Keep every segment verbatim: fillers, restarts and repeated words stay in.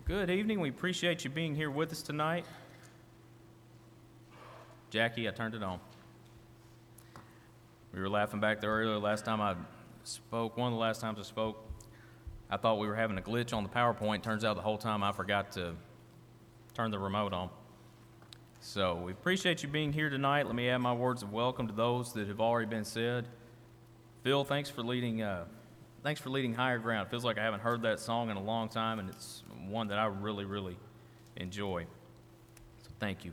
Good evening. We appreciate you being here with us tonight. Jackie, I turned it on. We were laughing back there earlier. Last time I spoke, one of the last times I spoke, I thought we were having a glitch on the PowerPoint. Turns out the whole time I forgot to turn the remote on. So we appreciate you being here tonight. Let me add my words of welcome to those that have already been said. Phil, thanks for leading uh, thanks for leading Higher Ground. It feels like I haven't heard that song in a long time, and it's one that I really, really enjoy. So thank you.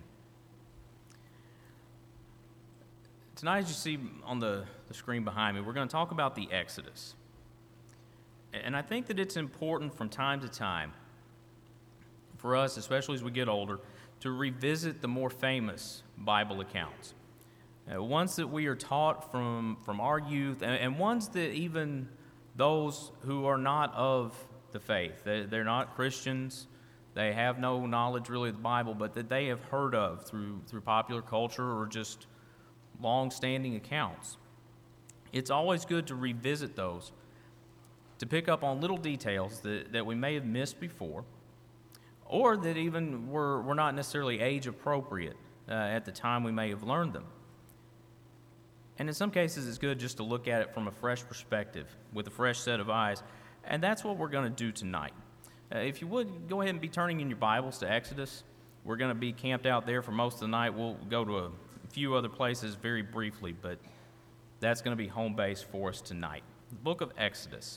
Tonight, as you see on the, the screen behind me, we're going to talk about the Exodus. And I think that it's important from time to time for us, especially as we get older, to revisit the more famous Bible accounts. Uh, ones that we are taught from, from our youth, and, and ones that even those who are not of the faith, they, they're not Christians, they have no knowledge really of the Bible, but that they have heard of through, through popular culture or just long-standing accounts. It's always good to revisit those, to pick up on little details that, that we may have missed before, or that even were, were not necessarily age-appropriate uh, at the time we may have learned them. And in some cases, it's good just to look at it from a fresh perspective, with a fresh set of eyes, and that's what we're going to do tonight. Uh, if you would, go ahead and be turning in your Bibles to Exodus. We're going to be camped out there for most of the night. We'll go to a few other places very briefly, but that's going to be home base for us tonight. The book of Exodus.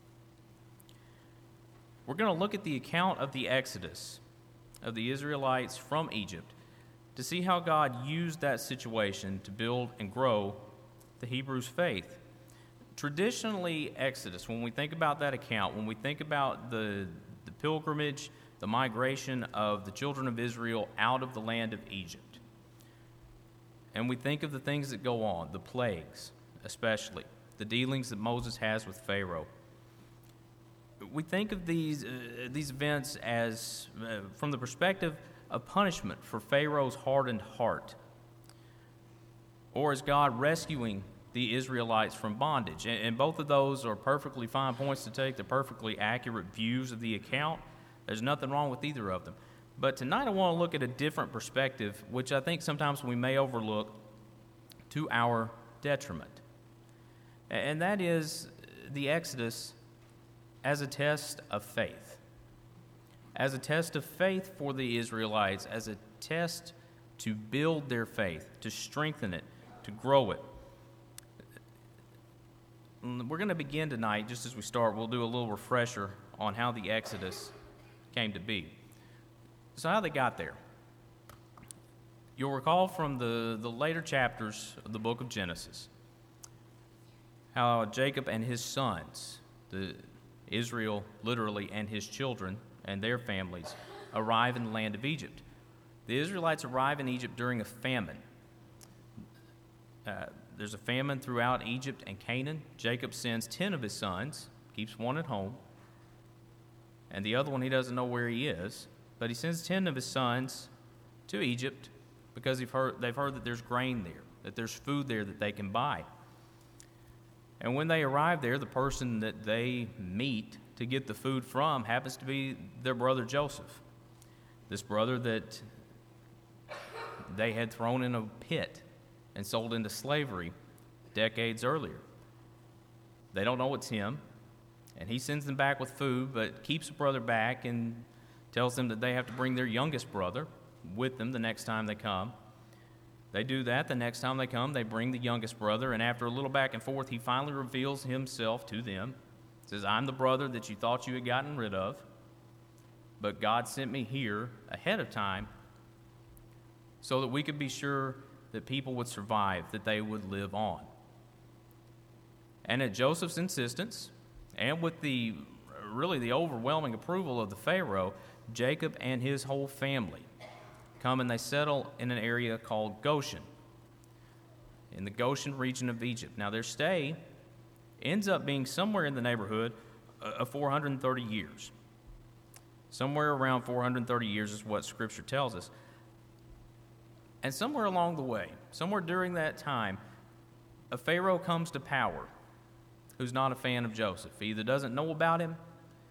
We're going to look at the account of the Exodus of the Israelites from Egypt to see how God used that situation to build and grow the Hebrews' faith. Traditionally, Exodus, when we think about that account, when we think about the, the pilgrimage, the migration of the children of Israel out of the land of Egypt, and we think of the things that go on, the plagues especially, the dealings that Moses has with Pharaoh, we think of these, uh, these events as, uh, from the perspective of punishment for Pharaoh's hardened heart, or as God rescuing the Israelites from bondage. And, and both of those are perfectly fine points to take. They're perfectly accurate views of the account. There's nothing wrong with either of them. But tonight I want to look at a different perspective, which I think sometimes we may overlook to our detriment. And that is the Exodus as a test of faith. As a test of faith for the Israelites, as a test to build their faith, to strengthen it, to grow it. We're going to begin tonight, just as we start, we'll do a little refresher on how the Exodus came to be. So how they got there. You'll recall from the, the later chapters of the book of Genesis how Jacob and his sons, the Israel literally and his children and their families, arrive in the land of Egypt. The Israelites arrive in Egypt during a famine. Uh, there's a famine throughout Egypt and Canaan. Jacob sends ten of his sons, keeps one at home, and the other one he doesn't know where he is, but he sends ten of his sons to Egypt because they've heard, they've heard that there's grain there, that there's food there that they can buy. And when they arrive there, the person that they meet to get the food from happens to be their brother Joseph, this brother that they had thrown in a pit and sold into slavery decades earlier. They don't know it's him, and he sends them back with food, but keeps the brother back and tells them that they have to bring their youngest brother with them the next time they come. They do that. The next time they come, they bring the youngest brother, and after a little back and forth, he finally reveals himself to them. Says, I'm the brother that you thought you had gotten rid of, but God sent me here ahead of time so that we could be sure that people would survive, that they would live on. And at Joseph's insistence, and with the really the overwhelming approval of the Pharaoh, Jacob and his whole family come and they settle in an area called Goshen, in the Goshen region of Egypt. Now their stay ends up being somewhere in the neighborhood of four hundred thirty years. Somewhere around four hundred thirty years is what Scripture tells us. And somewhere along the way, somewhere during that time, a Pharaoh comes to power who's not a fan of Joseph. He either doesn't know about him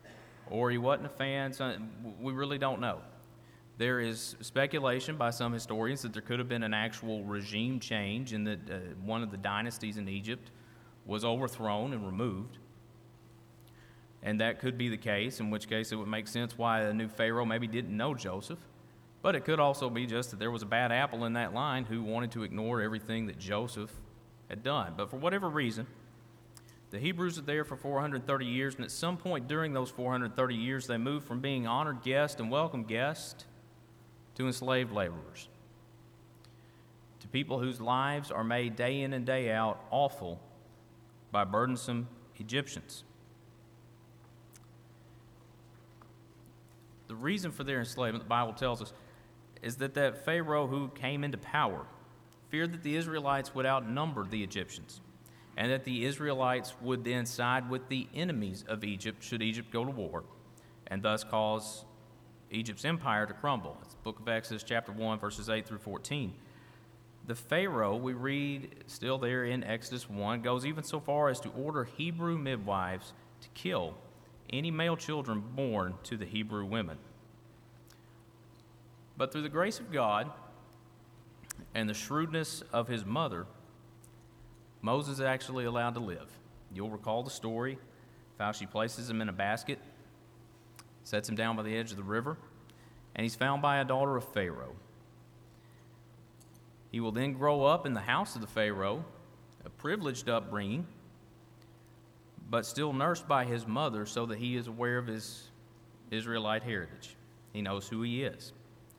or he wasn't a fan. So we really don't know. There is speculation by some historians that there could have been an actual regime change and that uh, one of the dynasties in Egypt was overthrown and removed. And that could be the case, in which case it would make sense why a new Pharaoh maybe didn't know Joseph. But it could also be just that there was a bad apple in that line who wanted to ignore everything that Joseph had done. But for whatever reason, the Hebrews are there for four hundred thirty years, and at some point during those four hundred thirty years, they moved from being honored guests and welcome guests to enslaved laborers, to people whose lives are made day in and day out awful by burdensome Egyptians. The reason for their enslavement, the Bible tells us, is that that Pharaoh who came into power feared that the Israelites would outnumber the Egyptians, and that the Israelites would then side with the enemies of Egypt should Egypt go to war, and thus cause Egypt's empire to crumble. It's the book of Exodus chapter one, verses eight through fourteen. The Pharaoh, we read still there in Exodus one, goes even so far as to order Hebrew midwives to kill any male children born to the Hebrew women. But through the grace of God and the shrewdness of his mother, Moses is actually allowed to live. You'll recall the story of how she places him in a basket, sets him down by the edge of the river, and he's found by a daughter of Pharaoh. He will then grow up in the house of the Pharaoh, a privileged upbringing, but still nursed by his mother so that he is aware of his Israelite heritage. He knows who he is.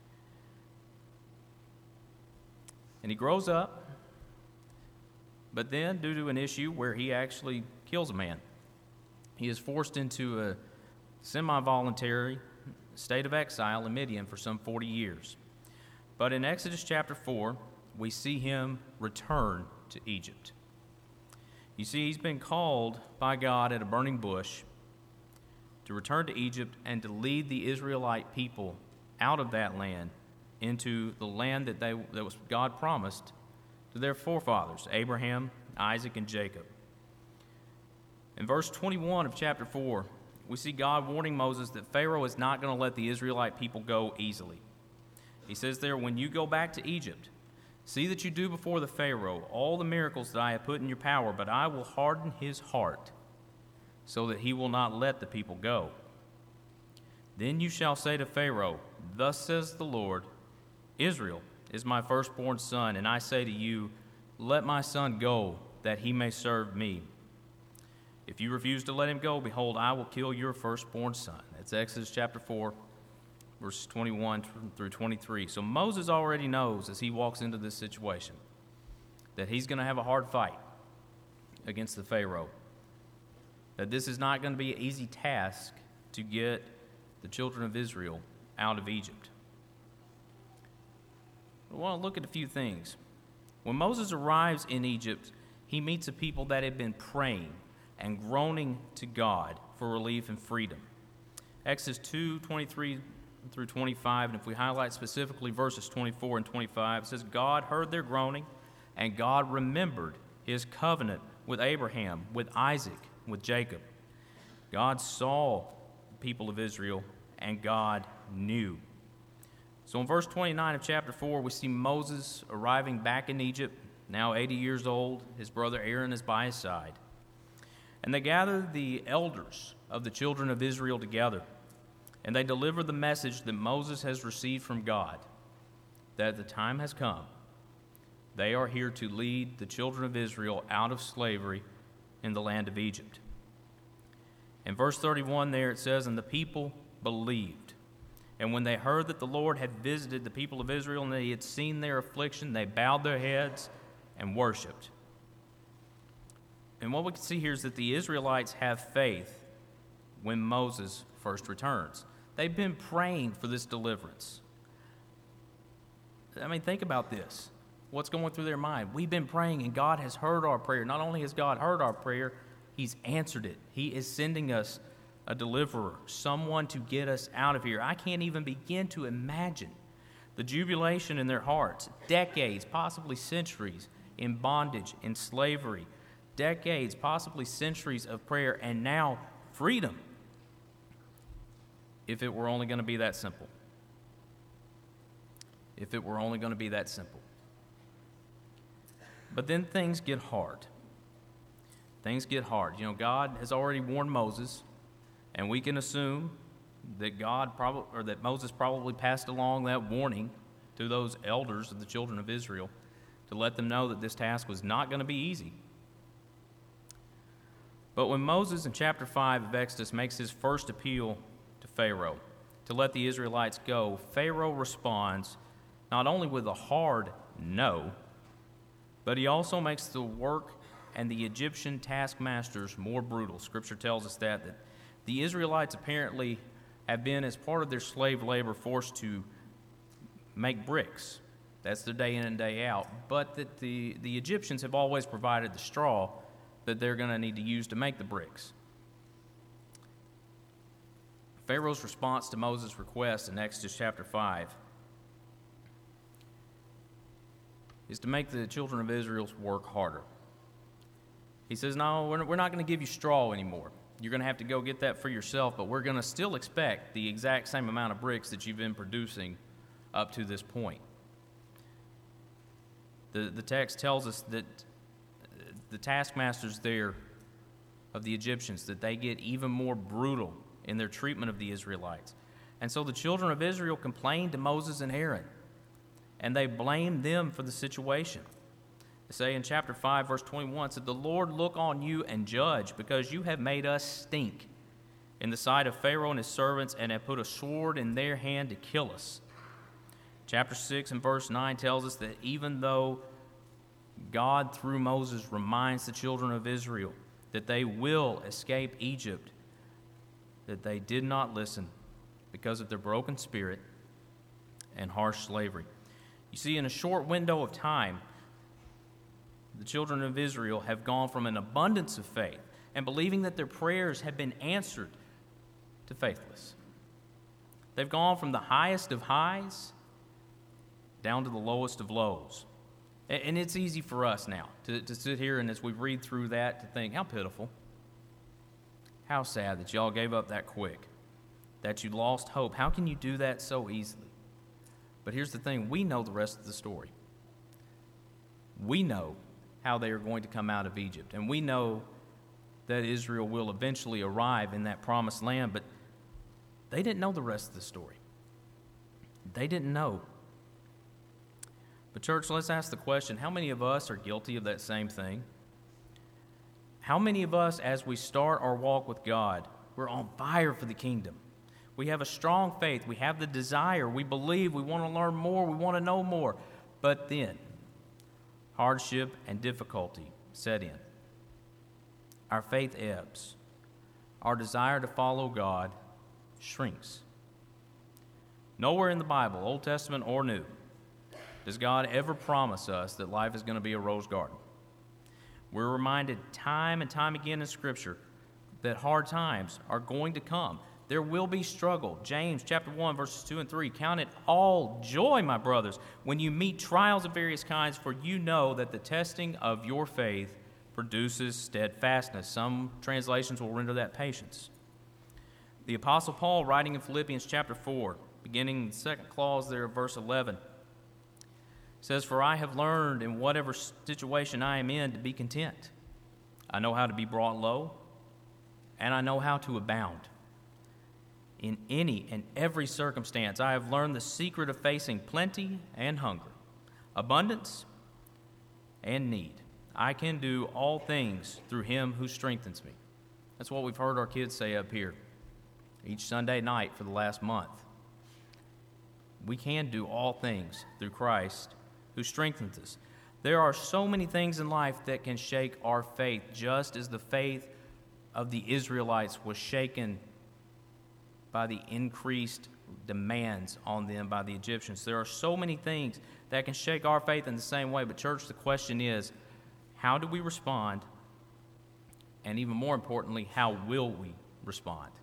And he grows up, but then, due to an issue where he actually kills a man, he is forced into a semi-voluntary state of exile in Midian for some forty years. But in Exodus chapter four, we see him return to Egypt. You see, he's been called by God at a burning bush to return to Egypt and to lead the Israelite people out of that land into the land that they that was God promised to their forefathers, Abraham, Isaac, and Jacob. In verse twenty-one of chapter four, we see God warning Moses that Pharaoh is not going to let the Israelite people go easily. He says there, when you go back to Egypt, see that you do before the Pharaoh all the miracles that I have put in your power, but I will harden his heart so that he will not let the people go. Then you shall say to Pharaoh, thus says the Lord, Israel is my firstborn son, and I say to you, let my son go, that he may serve me. If you refuse to let him go, behold, I will kill your firstborn son. That's Exodus chapter four, verses twenty-one through twenty-three. So Moses already knows as he walks into this situation that he's going to have a hard fight against the Pharaoh, that this is not going to be an easy task to get the children of Israel out of Egypt. I want to look at a few things. When Moses arrives in Egypt, he meets a people that had been praying and groaning to God for relief and freedom. Exodus two, twenty-three through twenty-five, and if we highlight specifically verses twenty-four and twenty-five, it says, God heard their groaning, and God remembered his covenant with Abraham, with Isaac, with Jacob. God saw the people of Israel, and God knew. So in verse twenty-nine of chapter four, we see Moses arriving back in Egypt, now eighty years old. His brother Aaron is by his side. And they gather the elders of the children of Israel together, and they deliver the message that Moses has received from God, that the time has come. They are here to lead the children of Israel out of slavery in the land of Egypt. In verse thirty-one there it says, and the people believed. And when they heard that the Lord had visited the people of Israel and they had seen their affliction, they bowed their heads and worshiped. And what we can see here is that the Israelites have faith when Moses first returns. They've been praying for this deliverance. I mean, think about this. What's going through their mind? We've been praying, and God has heard our prayer. Not only has God heard our prayer, he's answered it. He is sending us a deliverer, someone to get us out of here. I can't even begin to imagine the jubilation in their hearts. Decades, possibly centuries, in bondage, in slavery. Decades, possibly centuries of prayer, and now freedom. if it were only going to be that simple. If it were only going to be that simple. But then things get hard. Things get hard. You know, God has already warned Moses, and we can assume that God probably, or that Moses probably passed along that warning to those elders of the children of Israel to let them know that this task was not going to be easy. But when Moses in chapter five of Exodus makes his first appeal to Pharaoh to let the Israelites go, Pharaoh responds not only with a hard no, but he also makes the work and the Egyptian taskmasters more brutal. Scripture tells us that, that the Israelites apparently have been, as part of their slave labor, forced to make bricks. That's their day in and day out. But that the, the Egyptians have always provided the straw that they're going to need to use to make the bricks. Pharaoh's response to Moses' request in Exodus chapter five is to make the children of Israel work harder. He says, no, we're not going to give you straw anymore. You're going to have to go get that for yourself, but we're going to still expect the exact same amount of bricks that you've been producing up to this point. The, the text tells us that the taskmasters there of the Egyptians, that they get even more brutal in their treatment of the Israelites. And so the children of Israel complained to Moses and Aaron, and they blamed them for the situation. They say in chapter five, verse twenty-one, said, "The Lord look on you and judge, because you have made us stink in the sight of Pharaoh and his servants, and have put a sword in their hand to kill us." Chapter six and verse nine tells us that even though God, through Moses, reminds the children of Israel that they will escape Egypt, that they did not listen because of their broken spirit and harsh slavery. You see, in a short window of time, the children of Israel have gone from an abundance of faith and believing that their prayers have been answered to faithless. They've gone from the highest of highs down to the lowest of lows. And it's easy for us now to, to sit here and as we read through that to think, how pitiful, how sad that y'all gave up that quick, that you lost hope. How can you do that so easily? But here's the thing, we know the rest of the story. We know how they are going to come out of Egypt, and we know that Israel will eventually arrive in that promised land, but they didn't know the rest of the story. They didn't know. But church, let's ask the question, how many of us are guilty of that same thing? How many of us, as we start our walk with God, we're on fire for the kingdom? We have a strong faith. We have the desire. We believe. We want to learn more. We want to know more. But then, hardship and difficulty set in. Our faith ebbs. Our desire to follow God shrinks. Nowhere in the Bible, Old Testament or New, does God ever promise us that life is going to be a rose garden. We're reminded time and time again in Scripture that hard times are going to come. There will be struggle. James chapter one, verses two and three, "Count it all joy, my brothers, when you meet trials of various kinds, for you know that the testing of your faith produces steadfastness." Some translations will render that patience. The Apostle Paul, writing in Philippians chapter four, beginning the second clause there of verse eleven, says, "For I have learned in whatever situation I am in to be content. I know how to be brought low, and I know how to abound. In any and every circumstance, I have learned the secret of facing plenty and hunger, abundance and need. I can do all things through him who strengthens me." That's what we've heard our kids say up here each Sunday night for the last month. We can do all things through Christ who strengthens us. There are so many things in life that can shake our faith, just as the faith of the Israelites was shaken by the increased demands on them by the Egyptians. There are so many things that can shake our faith in the same way. But church, the question is, how do we respond? And even more importantly, how will we respond?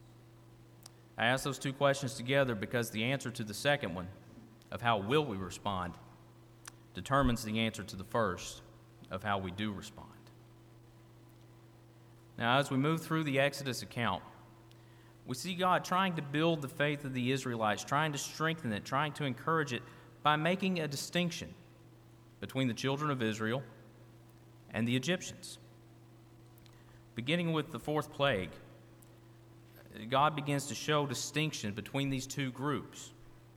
I ask those two questions together because the answer to the second one, of how will we respond, determines the answer to the first, of how we do respond. Now, as we move through the Exodus account, We see God trying to build the faith of the Israelites, trying to strengthen it, trying to encourage it by making a distinction between the children of Israel and the Egyptians. Beginning with the fourth plague, God begins to show distinction between these two groups.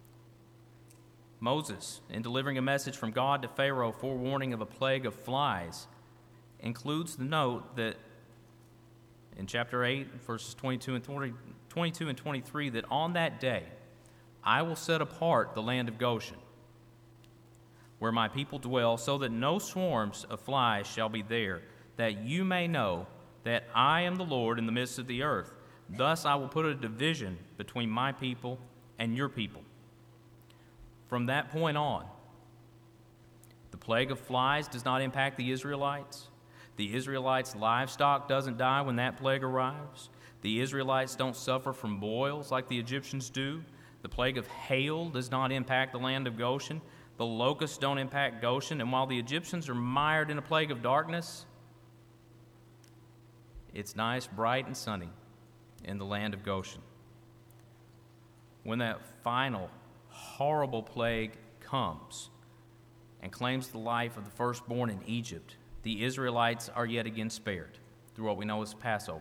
Moses, in delivering a message from God to Pharaoh forewarning of a plague of flies, includes the note that in chapter eight, verses twenty-two and twenty, twenty-two and twenty-three, that on that day I will set apart the land of Goshen, where my people dwell, so that no swarms of flies shall be there, that you may know that I am the Lord in the midst of the earth. Thus I will put a division between my people and your people. From that point on, the plague of flies does not impact the Israelites. The Israelites' livestock doesn't die when that plague arrives. The Israelites don't suffer from boils like the Egyptians do. The plague of hail does not impact the land of Goshen. The locusts don't impact Goshen. And while the Egyptians are mired in a plague of darkness, it's nice, bright, and sunny in the land of Goshen. When that final horrible plague comes and claims the life of the firstborn in Egypt, the Israelites are yet again spared through what we know as Passover.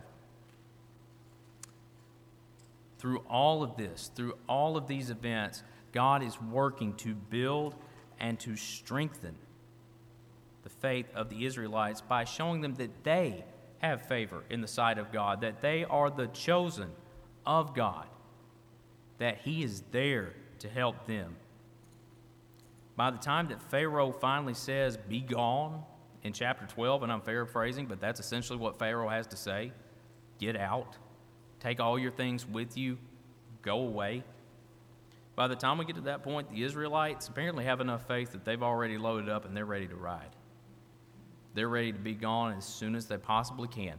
Through all of this, through all of these events, God is working to build and to strengthen the faith of the Israelites by showing them that they have favor in the sight of God, that they are the chosen of God, that He is there to help them. By the time that Pharaoh finally says, "Be gone," in chapter twelve, and I'm paraphrasing, but that's essentially what Pharaoh has to say, get out, take all your things with you, go away. By the time we get to that point, the Israelites apparently have enough faith that they've already loaded up and they're ready to ride. They're ready to be gone as soon as they possibly can.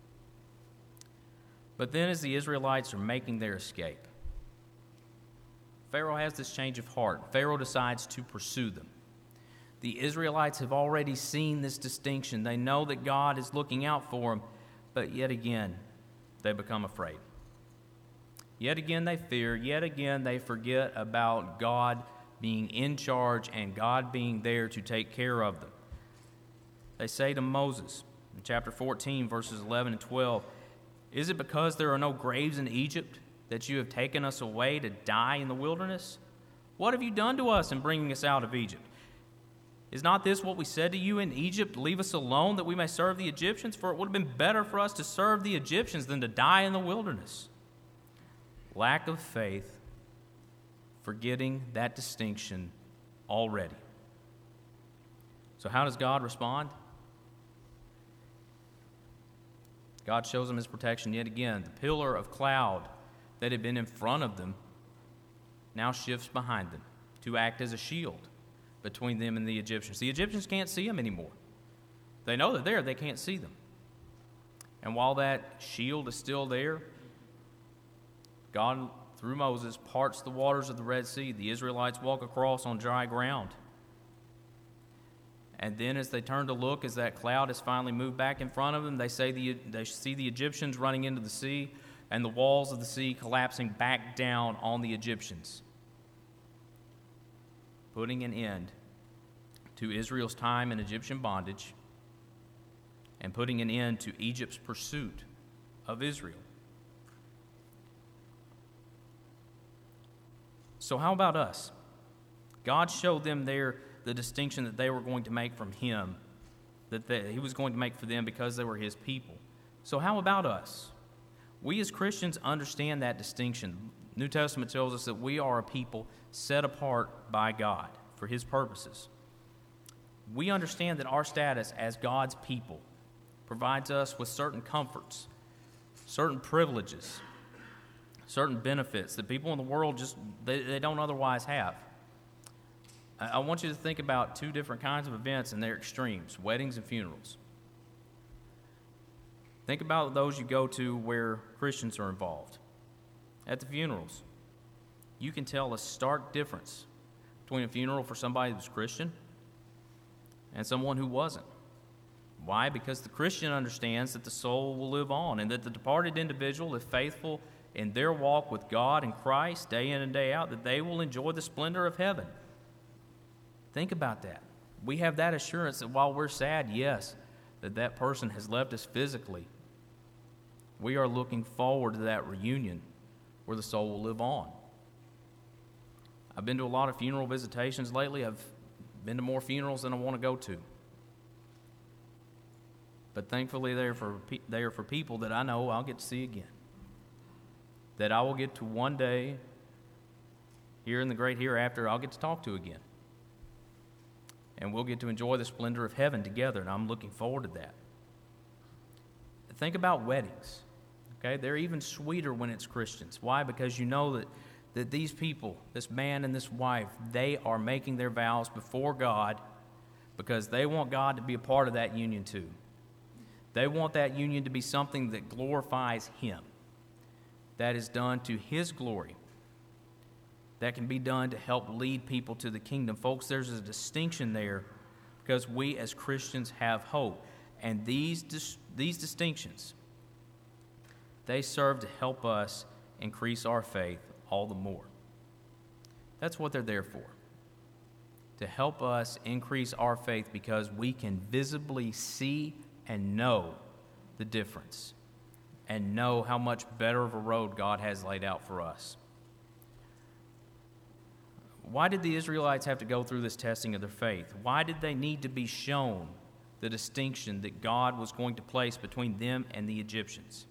But then as the Israelites are making their escape, Pharaoh has this change of heart. Pharaoh decides to pursue them. The Israelites have already seen this distinction. They know that God is looking out for them, but yet again, they become afraid. Yet again, they fear. Yet again, they forget about God being in charge and God being there to take care of them. They say to Moses, in chapter fourteen, verses eleven and twelve, "Is it because there are no graves in Egypt that you have taken us away to die in the wilderness? What have you done to us in bringing us out of Egypt? Is not this what we said to you in Egypt? Leave us alone that we may serve the Egyptians, for it would have been better for us to serve the Egyptians than to die in the wilderness." Lack of faith, forgetting that distinction already. So how does God respond? God shows them His protection yet again. The pillar of cloud that had been in front of them now shifts behind them to act as a shield between them and the Egyptians. The Egyptians can't see them anymore. They know they're there, they can't see them. And while that shield is still there, God, through Moses, parts the waters of the Red Sea. The Israelites walk across on dry ground. And then as they turn to look, as that cloud has finally moved back in front of them, they say the, they see the Egyptians running into the sea and the walls of the sea collapsing back down on the Egyptians, putting an end to Israel's time in Egyptian bondage and putting an end to Egypt's pursuit of Israel. So how about us? God showed them there the distinction that they were going to make from Him, that they, He was going to make for them because they were His people. So how about us? We as Christians understand that distinction. The New Testament tells us that we are a people set apart by God for His purposes. We understand that our status as God's people provides us with certain comforts, certain privileges, certain benefits that people in the world just, they, they don't otherwise have. I want you to think about two different kinds of events and their extremes, weddings and funerals. Think about those you go to where Christians are involved. At the funerals, you can tell a stark difference between a funeral for somebody who's Christian and someone who wasn't. Why? Because the Christian understands that the soul will live on and that the departed individual, if faithful in their walk with God and Christ day in and day out, that they will enjoy the splendor of heaven. Think about that. We have that assurance that while we're sad, yes, that that person has left us physically, we are looking forward to that reunion where the soul will live on. I've been to a lot of funeral visitations lately. I've been to more funerals than I want to go to. But thankfully, they are for, they are for people that I know I'll get to see again. That I will get to one day, here in the great hereafter, I'll get to talk to again. And we'll get to enjoy the splendor of heaven together, and I'm looking forward to that. Think about weddings. Okay, they're even sweeter when it's Christians. Why? Because you know that, that these people, this man and this wife, they are making their vows before God because they want God to be a part of that union too. They want that union to be something that glorifies Him, that is done to His glory, that can be done to help lead people to the kingdom. Folks, there's a distinction there because we as Christians have hope. And these dis- these distinctions, they serve to help us increase our faith all the more. That's what they're there for, to help us increase our faith because we can visibly see and know the difference and know how much better of a road God has laid out for us. Why did the Israelites have to go through this testing of their faith? Why did they need to be shown the distinction that God was going to place between them and the Egyptians?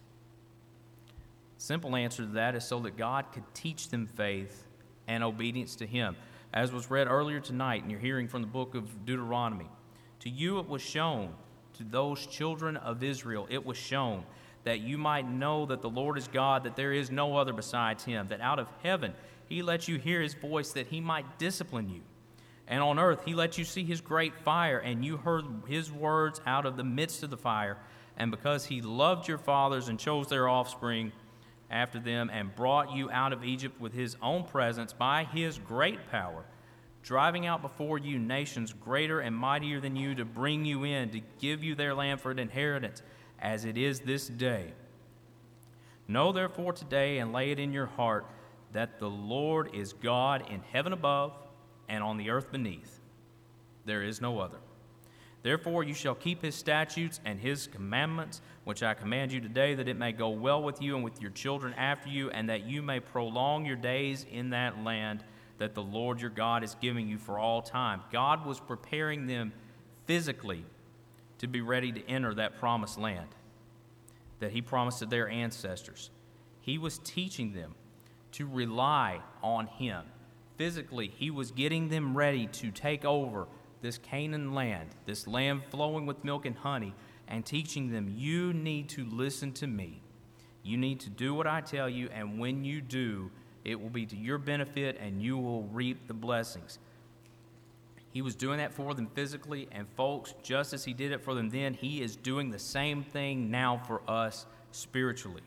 Simple answer to that is so that God could teach them faith and obedience to Him. As was read earlier tonight, and you're hearing from the book of Deuteronomy, to you it was shown, to those children of Israel, it was shown that you might know that the Lord is God, that there is no other besides Him, that out of heaven He lets you hear His voice, that He might discipline you. And on earth He let you see His great fire, and you heard His words out of the midst of the fire. And because He loved your fathers and chose their offspring after them, and brought you out of Egypt with His own presence by His great power, driving out before you nations greater and mightier than you, to bring you in, to give you their land for an inheritance, as it is this day. Know therefore today, and lay it in your heart, that the Lord is God in heaven above and on the earth beneath. There is no other. Therefore you shall keep His statutes and His commandments, which I command you today, that it may go well with you and with your children after you, and that you may prolong your days in that land that the Lord your God is giving you for all time. God was preparing them physically to be ready to enter that promised land that He promised to their ancestors. He was teaching them to rely on Him. Physically, He was getting them ready to take over this Canaan land, this land flowing with milk and honey, and teaching them, you need to listen to me. You need to do what I tell you, and when you do, it will be to your benefit, and you will reap the blessings. He was doing that for them physically, and folks, just as He did it for them then, He is doing the same thing now for us spiritually.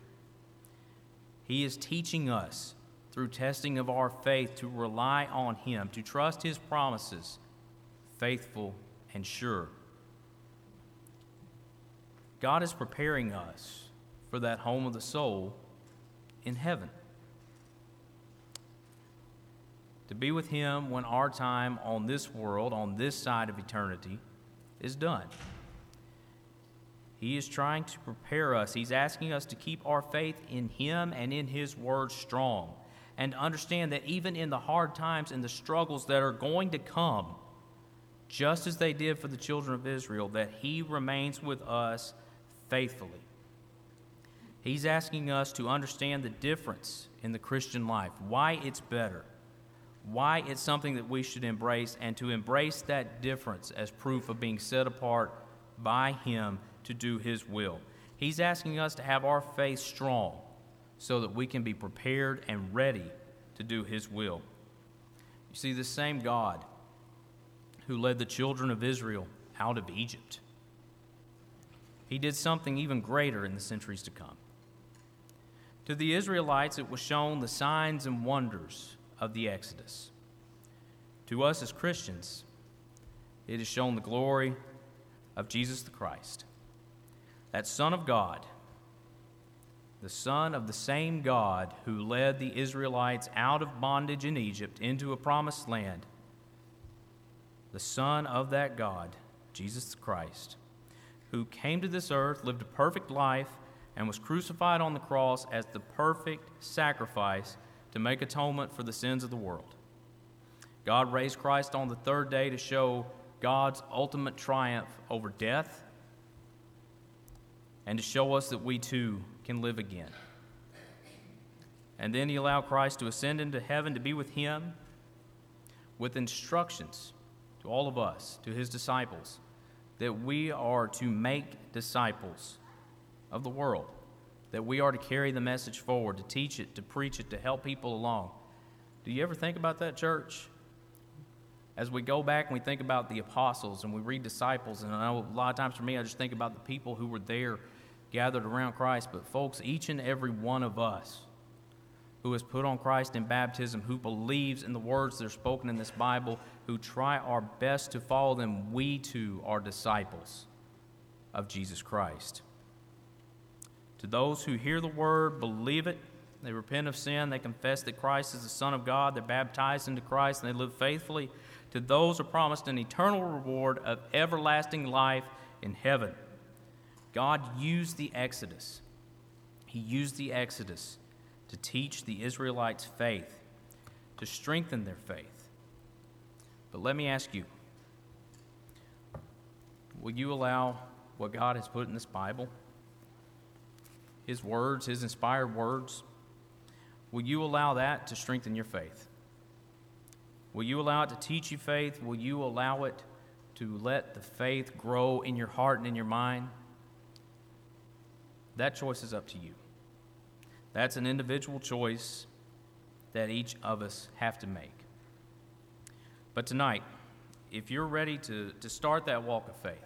He is teaching us through testing of our faith to rely on Him, to trust His promises, faithful and sure. God is preparing us for that home of the soul in heaven, to be with Him when our time on this world, on this side of eternity, is done. He is trying to prepare us. He's asking us to keep our faith in Him and in His Word strong, and to understand that even in the hard times and the struggles that are going to come, just as they did for the children of Israel, that He remains with us faithfully. He's asking us to understand the difference in the Christian life, why it's better, why it's something that we should embrace, and to embrace that difference as proof of being set apart by Him to do His will. He's asking us to have our faith strong so that we can be prepared and ready to do His will. You see, the same God who led the children of Israel out of Egypt, He did something even greater in the centuries to come. To the Israelites, it was shown the signs and wonders of the Exodus. To us as Christians, it is shown the glory of Jesus the Christ, that Son of God, the son of the same God who led the Israelites out of bondage in Egypt into a promised land, the son of that God, Jesus Christ, who came to this earth, lived a perfect life, and was crucified on the cross as the perfect sacrifice to make atonement for the sins of the world. God raised Christ on the third day to show God's ultimate triumph over death and to show us that we too can live again. And then he allowed Christ to ascend into heaven to be with him with instructions to all of us, to his disciples, that we are to make disciples of the world, that we are to carry the message forward, to teach it, to preach it, to help people along. Do you ever think about that, church? As we go back and we think about the apostles and we read disciples, and I know a lot of times for me I just think about the people who were there gathered around Christ, but folks, each and every one of us who has put on Christ in baptism, who believes in the words that are spoken in this Bible, who try our best to follow them, we too are disciples of Jesus Christ. To those who hear the word, believe it, they repent of sin, they confess that Christ is the Son of God, they're baptized into Christ, and they live faithfully, to those are promised an eternal reward of everlasting life in heaven. God used the Exodus. He used the Exodus to teach the Israelites faith, to strengthen their faith. But let me ask you, will you allow what God has put in this Bible, his words, his inspired words, will you allow that to strengthen your faith? Will you allow it to teach you faith? Will you allow it to let the faith grow in your heart and in your mind? That choice is up to you. That's an individual choice that each of us have to make. But tonight, if you're ready to, to start that walk of faith,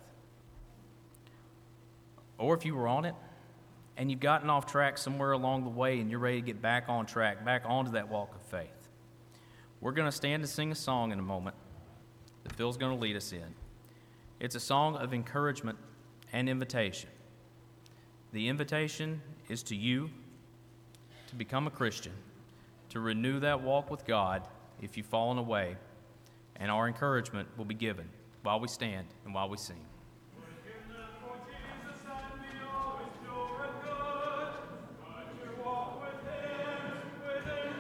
or if you were on it and you've gotten off track somewhere along the way and you're ready to get back on track, back onto that walk of faith, we're going to stand and sing a song in a moment that Phil's going to lead us in. It's a song of encouragement and invitation. The invitation is to you to become a Christian, to renew that walk with God if you've fallen away, and our encouragement will be given while we stand and while we sing.